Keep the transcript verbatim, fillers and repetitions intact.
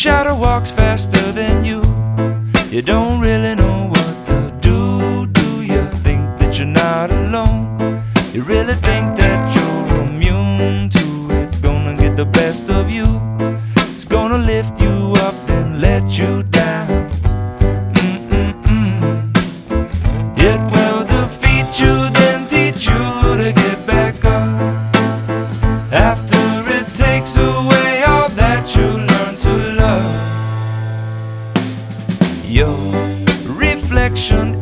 shadow walks faster than you. You don't really know what to do. Do you think that you're not alone? You really think that you're immune to it? It's gonna get the best of you. It's gonna lift you up and let you down. Mm-mm-mm. It will defeat you, then teach you to get back up. After it takes away all that you learn to love. Your reflection